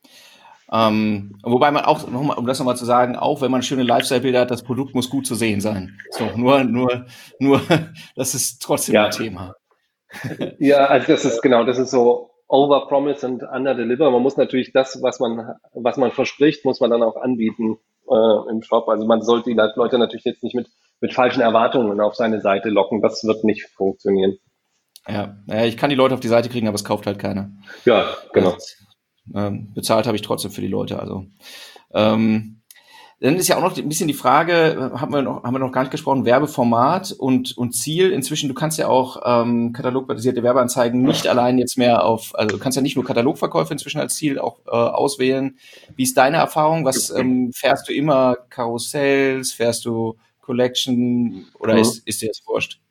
[SPEAKER 1] Wobei man auch, um das nochmal zu sagen, auch wenn man schöne Lifestyle-Bilder hat, das Produkt muss gut zu sehen sein. So, nur, das ist trotzdem ein Thema.
[SPEAKER 2] Ja, also das ist so over-promise und under-deliver. Man muss natürlich das, was man verspricht, muss man dann auch anbieten im Shop. Also man sollte die Leute natürlich jetzt nicht mit falschen Erwartungen auf seine Seite locken. Das wird nicht funktionieren.
[SPEAKER 1] Ja, ich kann die Leute auf die Seite kriegen, aber es kauft halt keiner.
[SPEAKER 2] Ja, genau.
[SPEAKER 1] Bezahlt habe ich trotzdem für die Leute. Also dann ist ja auch noch ein bisschen die Frage, haben wir noch gar nicht gesprochen, Werbeformat und Ziel. Inzwischen, du kannst ja auch katalogbasierte Werbeanzeigen nicht allein jetzt mehr also du kannst ja nicht nur Katalogverkäufe inzwischen als Ziel auch auswählen. Wie ist deine Erfahrung? Was fährst du immer Karussells, fährst du Collection oder ist dir das wurscht?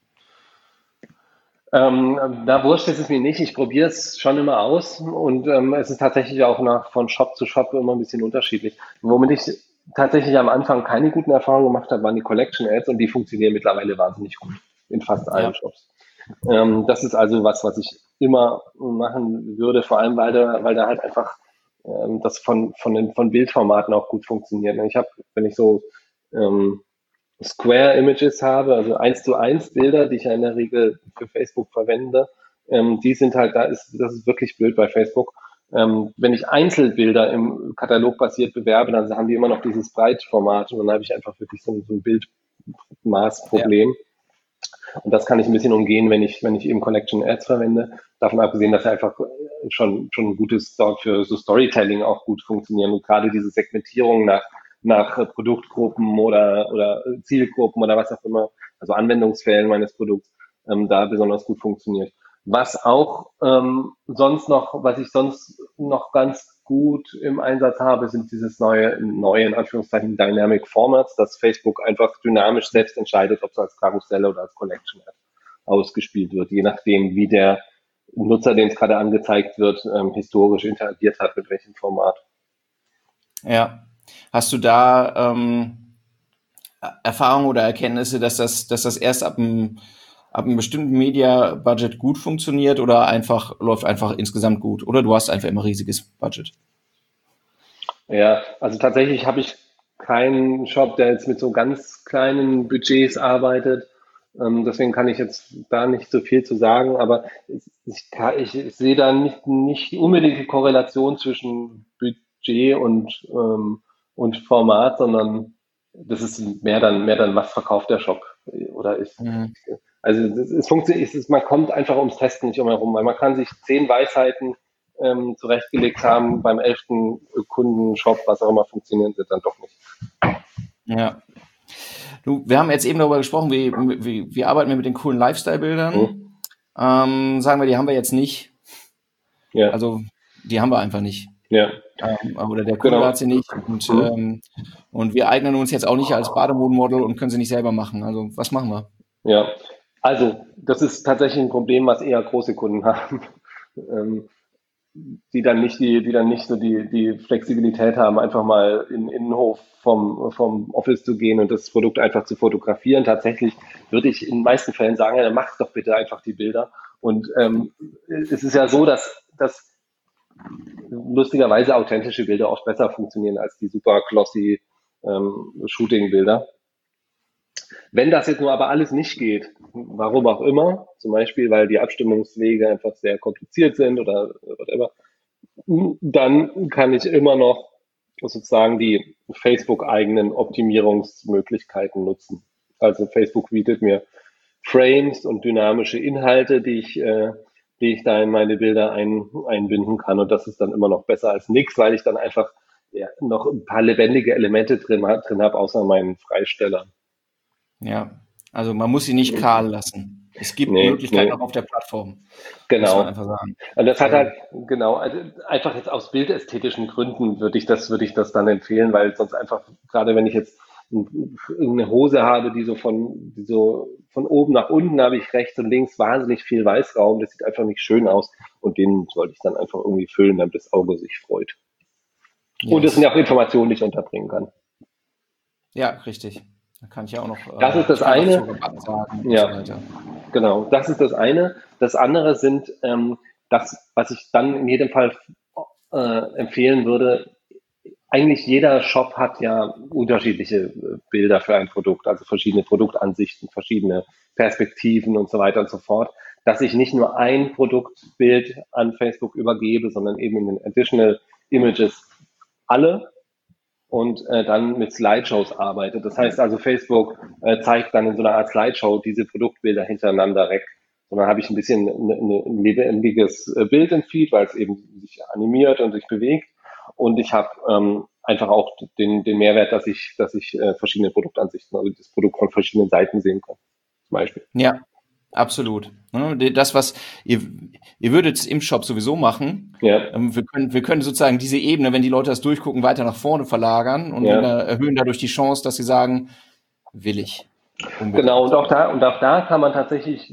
[SPEAKER 2] Wurscht ist es mir nicht. Ich probiere es schon immer aus und es ist tatsächlich auch von Shop zu Shop immer ein bisschen unterschiedlich. Womit ich tatsächlich am Anfang keine guten Erfahrungen gemacht habe, waren die Collection Ads und die funktionieren mittlerweile wahnsinnig gut in fast allen Shops. Das ist also was ich immer machen würde, vor allem weil da halt einfach das von Bildformaten auch gut funktioniert. Wenn ich so Square Images habe, also 1:1 Bilder, die ich ja in der Regel für Facebook verwende, die sind halt, das ist wirklich blöd bei Facebook. Wenn ich Einzelbilder im Katalog basiert bewerbe, dann haben die immer noch dieses Breitformat und dann habe ich einfach wirklich so ein Bildmaßproblem. Ja. Und das kann ich ein bisschen umgehen, wenn ich eben Collection Ads verwende. Davon abgesehen, dass einfach schon ein gutes für so Storytelling auch gut funktionieren und gerade diese Segmentierung nach Produktgruppen oder Zielgruppen oder was auch immer, also Anwendungsfällen meines Produkts, da besonders gut funktioniert. Was ich sonst noch ganz gut im Einsatz habe, sind dieses neue in Anführungszeichen Dynamic Formats, dass Facebook einfach dynamisch selbst entscheidet, ob es als Karussell oder als Collection Ad ausgespielt wird, je nachdem, wie der Nutzer, dem es gerade angezeigt wird, historisch interagiert hat, mit welchem Format.
[SPEAKER 1] Ja. Hast du da Erfahrungen oder Erkenntnisse, dass das erst ab einem bestimmten Media-Budget gut funktioniert oder läuft einfach insgesamt gut? Oder du hast einfach immer riesiges Budget?
[SPEAKER 2] Ja, also tatsächlich habe ich keinen Shop, der jetzt mit so ganz kleinen Budgets arbeitet. Deswegen kann ich jetzt da nicht so viel zu sagen, aber ich sehe da nicht unbedingt die Korrelation zwischen Budget und Format, sondern das ist mehr dann, was verkauft der Shop oder ist. Also es funktioniert, man kommt einfach ums Testen nicht umherum, weil man kann sich 10 Weisheiten zurechtgelegt haben, beim 11. Kundenshop, was auch immer, funktionieren sie dann doch nicht.
[SPEAKER 1] Ja. Du, wir haben jetzt eben darüber gesprochen, wie arbeiten wir mit den coolen Lifestyle-Bildern. Sagen wir, die haben wir jetzt nicht.
[SPEAKER 2] Ja.
[SPEAKER 1] Also die haben wir einfach nicht.
[SPEAKER 2] Ja.
[SPEAKER 1] Oder der Kunde hat sie nicht. Und wir eignen uns jetzt auch nicht als Bademodenmodel und können sie nicht selber machen. Also was machen wir?
[SPEAKER 2] Ja, also das ist tatsächlich ein Problem, was eher große Kunden haben, die dann nicht so die Flexibilität haben, einfach mal in den Innenhof vom Office zu gehen und das Produkt einfach zu fotografieren. Tatsächlich würde ich in den meisten Fällen sagen, ja, dann mach doch bitte einfach die Bilder. Und es ist ja so, dass lustigerweise authentische Bilder oft besser funktionieren als die super glossy Shooting-Bilder. Wenn das jetzt nur aber alles nicht geht, warum auch immer, zum Beispiel, weil die Abstimmungswege einfach sehr kompliziert sind oder whatever, dann kann ich immer noch sozusagen die Facebook-eigenen Optimierungsmöglichkeiten nutzen. Also Facebook bietet mir Frames und dynamische Inhalte, die ich da in meine Bilder einbinden kann. Und das ist dann immer noch besser als nichts, weil ich dann einfach noch ein paar lebendige Elemente drin habe, außer meinen Freistellern.
[SPEAKER 1] Ja, also man muss sie nicht kahl lassen. Es gibt Möglichkeiten auch auf der Plattform.
[SPEAKER 2] Genau.
[SPEAKER 1] Muss man einfach sagen.
[SPEAKER 2] Und das hat halt, genau, also einfach jetzt aus bildästhetischen Gründen würde ich das dann empfehlen, weil sonst einfach, gerade wenn ich jetzt eine Hose habe, die so von oben nach unten habe ich rechts und links wahnsinnig viel Weißraum, das sieht einfach nicht schön aus und den sollte ich dann einfach irgendwie füllen, damit das Auge sich freut. Yes. Und es sind ja auch Informationen, die ich unterbringen kann.
[SPEAKER 1] Ja, richtig. Da kann ich ja auch noch.
[SPEAKER 2] Das ist das eine. Ja, genau. Das ist das eine. Das andere sind das, was ich dann in jedem Fall empfehlen würde. Eigentlich jeder Shop hat ja unterschiedliche Bilder für ein Produkt, also verschiedene Produktansichten, verschiedene Perspektiven und so weiter und so fort. Dass ich nicht nur ein Produktbild an Facebook übergebe, sondern eben in den Additional Images alle. Und dann mit Slideshows arbeitet. Das heißt also, Facebook zeigt dann in so einer Art Slideshow diese Produktbilder hintereinander weg. Und dann habe ich ein bisschen ein lebendiges Bild im Feed, weil es eben sich animiert und sich bewegt. Und ich habe einfach auch den Mehrwert, dass ich verschiedene Produktansichten, also das Produkt von verschiedenen Seiten sehen kann, zum Beispiel.
[SPEAKER 1] Ja. Absolut. Das, was ihr würdet es im Shop sowieso machen. Ja. Wir können sozusagen diese Ebene, wenn die Leute das durchgucken, weiter nach vorne verlagern und erhöhen dadurch die Chance, dass sie sagen, will ich.
[SPEAKER 2] Unbedingt. Genau, und auch da kann man tatsächlich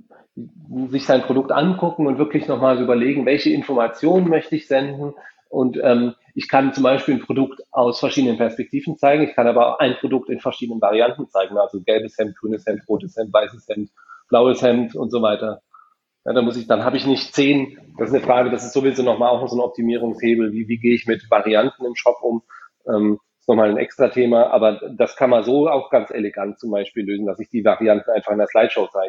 [SPEAKER 2] sich sein Produkt angucken und wirklich nochmal überlegen, welche Informationen möchte ich senden. Und ich kann zum Beispiel ein Produkt aus verschiedenen Perspektiven zeigen. Ich kann aber auch ein Produkt in verschiedenen Varianten zeigen. Also gelbes Hemd, grünes Hemd, rotes Hemd, weißes Hemd, blaues Hemd und so weiter. Ja, dann habe ich nicht 10. Das ist eine Frage, das ist sowieso nochmal auch so ein Optimierungshebel. Wie gehe ich mit Varianten im Shop um? Ist nochmal ein extra Thema, aber das kann man so auch ganz elegant zum Beispiel lösen, dass ich die Varianten einfach in der Slideshow zeige.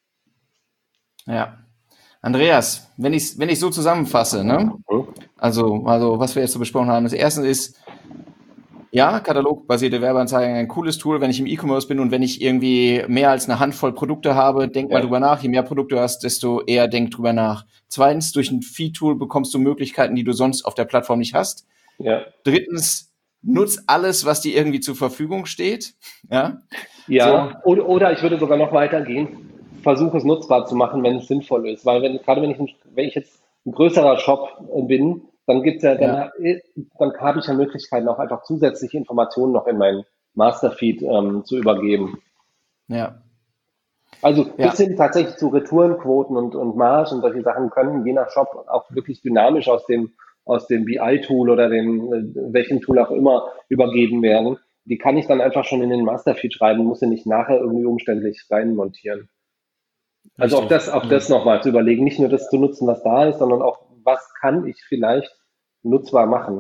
[SPEAKER 1] Ja. Andreas, wenn ich so zusammenfasse, ne? Also was wir jetzt so besprochen haben. Das erste ist, ja, katalogbasierte Werbeanzeigen, ein cooles Tool, wenn ich im E-Commerce bin und wenn ich irgendwie mehr als eine Handvoll Produkte habe, denk mal drüber nach. Je mehr Produkte du hast, desto eher denk drüber nach. Zweitens, durch ein Feed-Tool bekommst du Möglichkeiten, die du sonst auf der Plattform nicht hast. Ja. Drittens, nutz alles, was dir irgendwie zur Verfügung steht. Ja.
[SPEAKER 2] Ja. So. Oder ich würde sogar noch weitergehen. Versuche es nutzbar zu machen, wenn es sinnvoll ist. Weil wenn ich jetzt ein größerer Shop bin, dann dann habe ich ja Möglichkeiten, auch einfach zusätzliche Informationen noch in meinen Masterfeed zu übergeben.
[SPEAKER 1] Ja.
[SPEAKER 2] Also bis hin tatsächlich zu Retourenquoten und Marge und solche Sachen können je nach Shop auch wirklich dynamisch aus dem BI-Tool oder welchem Tool auch immer übergeben werden. Die kann ich dann einfach schon in den Masterfeed schreiben, muss sie nicht nachher irgendwie umständlich reinmontieren. Also auch das nochmal zu überlegen, nicht nur das zu nutzen, was da ist, sondern auch, was kann ich vielleicht nutzbar machen.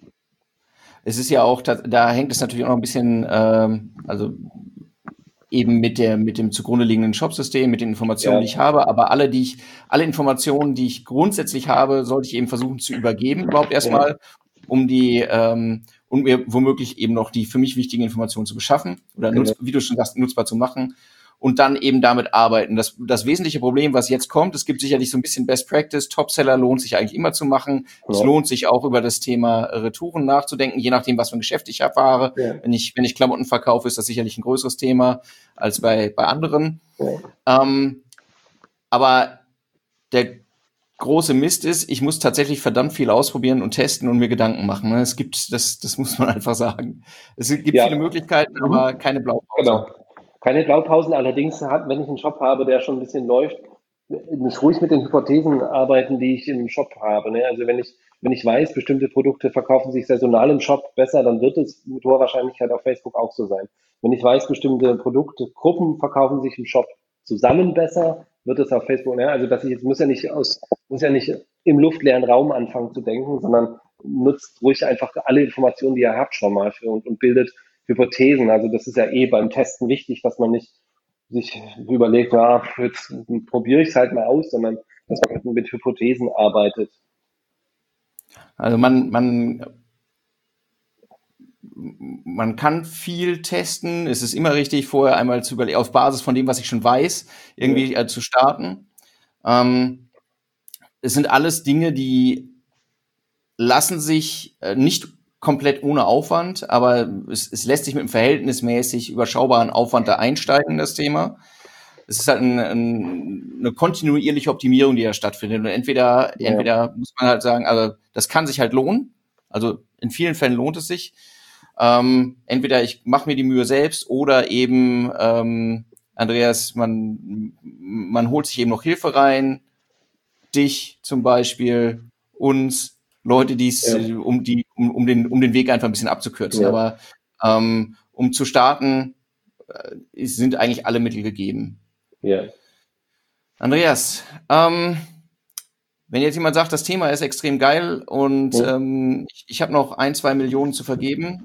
[SPEAKER 1] Es ist ja auch, da hängt es natürlich auch noch ein bisschen, also eben mit dem zugrunde liegenden Shopsystem, mit den Informationen, die ich habe, aber alle Informationen, die ich grundsätzlich habe, sollte ich eben versuchen zu übergeben, überhaupt erstmal, um mir womöglich eben noch die für mich wichtigen Informationen zu beschaffen oder wie du schon sagst, nutzbar zu machen. und dann eben damit arbeiten. Das wesentliche Problem, was jetzt kommt, es gibt sicherlich so ein bisschen Best Practice, Topseller lohnt sich eigentlich immer zu machen. Ja. Es lohnt sich auch über das Thema Retouren nachzudenken, je nachdem, was für ein Geschäft ich fahre. Ja. Wenn ich Klamotten verkaufe, ist das sicherlich ein größeres Thema als bei anderen. Ja. Aber der große Mist ist, ich muss tatsächlich verdammt viel ausprobieren und testen und mir Gedanken machen. Es gibt, das muss man einfach sagen. Es gibt viele Möglichkeiten, aber keine Blaupause.
[SPEAKER 2] Genau. Keine Blaupausen, allerdings, wenn ich einen Shop habe, der schon ein bisschen läuft, muss ruhig mit den Hypothesen arbeiten, die ich im Shop habe. Ne? Also wenn ich weiß, bestimmte Produkte verkaufen sich saisonal im Shop besser, dann wird es mit hoher Wahrscheinlichkeit auf Facebook auch so sein. Wenn ich weiß, bestimmte Produktgruppen verkaufen sich im Shop zusammen besser, wird es auf Facebook, ne? Also muss ja nicht im luftleeren Raum anfangen zu denken, sondern nutzt ruhig einfach alle Informationen, die ihr habt schon mal und bildet Hypothesen. Also das ist ja beim Testen wichtig, dass man nicht sich überlegt, ja, jetzt probiere ich es halt mal aus, sondern dass man mit Hypothesen arbeitet.
[SPEAKER 1] Also man kann viel testen. Es ist immer richtig, vorher einmal zu überlegen, auf Basis von dem, was ich schon weiß, irgendwie zu starten. Es sind alles Dinge, die lassen sich nicht komplett ohne Aufwand, aber es lässt sich mit einem verhältnismäßig überschaubaren Aufwand da einsteigen in das Thema. Es ist halt eine kontinuierliche Optimierung, die da stattfindet. Und entweder muss man halt sagen, also das kann sich halt lohnen. Also in vielen Fällen lohnt es sich. Entweder ich mache mir die Mühe selbst oder eben, Andreas, man holt sich eben noch Hilfe rein. Dich zum Beispiel, uns, Leute, die es, um den Weg einfach ein bisschen abzukürzen. Ja. Aber um zu starten, sind eigentlich alle Mittel gegeben.
[SPEAKER 2] Ja.
[SPEAKER 1] Andreas, wenn jetzt jemand sagt, das Thema ist extrem geil und ich habe noch 1-2 Millionen zu vergeben,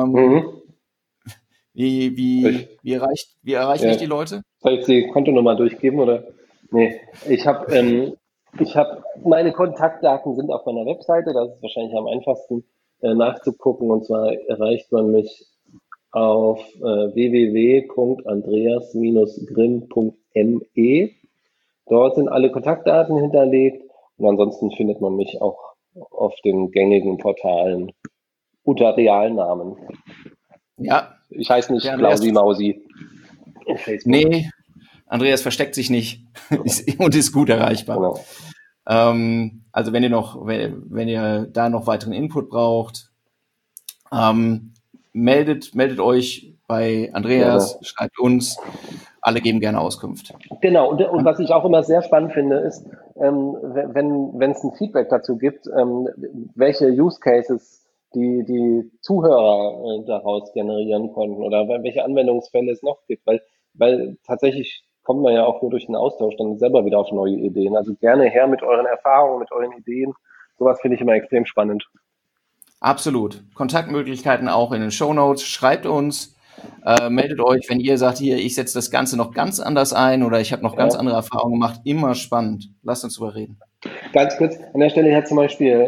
[SPEAKER 1] wie erreiche ich die Leute?
[SPEAKER 2] Soll ich die Kontonummer durchgeben oder? Nee, ich habe meine Kontaktdaten sind auf meiner Webseite, das ist wahrscheinlich am einfachsten nachzugucken, und zwar erreicht man mich auf www.andreas-grimm.me. Dort sind alle Kontaktdaten hinterlegt und ansonsten findet man mich auch auf den gängigen Portalen unter Realnamen.
[SPEAKER 1] Ja.
[SPEAKER 2] Ich heiße nicht Klausi Mausi.
[SPEAKER 1] Nee, Andreas versteckt sich nicht und ist gut erreichbar. Genau. Also wenn ihr da noch weiteren Input braucht, meldet euch bei Andreas, schreibt uns, alle geben gerne Auskunft.
[SPEAKER 2] Genau, und was ich auch immer sehr spannend finde, ist, wenn es ein Feedback dazu gibt, welche Use Cases die Zuhörer daraus generieren konnten oder welche Anwendungsfälle es noch gibt, weil tatsächlich kommt man ja auch nur durch den Austausch dann selber wieder auf neue Ideen. Also gerne her mit euren Erfahrungen, mit euren Ideen. Sowas finde ich immer extrem spannend.
[SPEAKER 1] Absolut. Kontaktmöglichkeiten auch in den Shownotes. Schreibt uns, meldet euch, wenn ihr sagt, hier, ich setze das Ganze noch ganz anders ein oder ich habe noch ganz andere Erfahrungen gemacht. Immer spannend. Lasst uns drüber reden.
[SPEAKER 2] Ganz kurz, an der Stelle, ich hatte zum Beispiel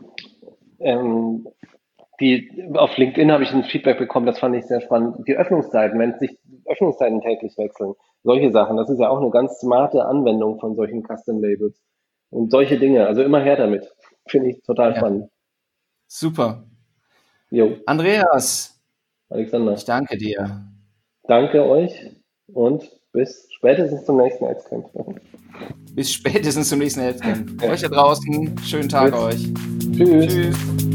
[SPEAKER 2] auf LinkedIn habe ich ein Feedback bekommen, das fand ich sehr spannend. Die Öffnungszeiten, wenn sich Öffnungszeiten täglich wechseln, solche Sachen, das ist ja auch eine ganz smarte Anwendung von solchen Custom Labels. Und solche Dinge, also immer her damit. Finde ich total spannend.
[SPEAKER 1] Super.
[SPEAKER 2] Jo.
[SPEAKER 1] Andreas.
[SPEAKER 2] Alexander.
[SPEAKER 1] Ich danke dir.
[SPEAKER 2] Danke euch und bis spätestens zum nächsten Adscamp.
[SPEAKER 1] Bis spätestens zum nächsten Adscamp. Euch da draußen, schönen Tag euch.
[SPEAKER 2] Tschüss.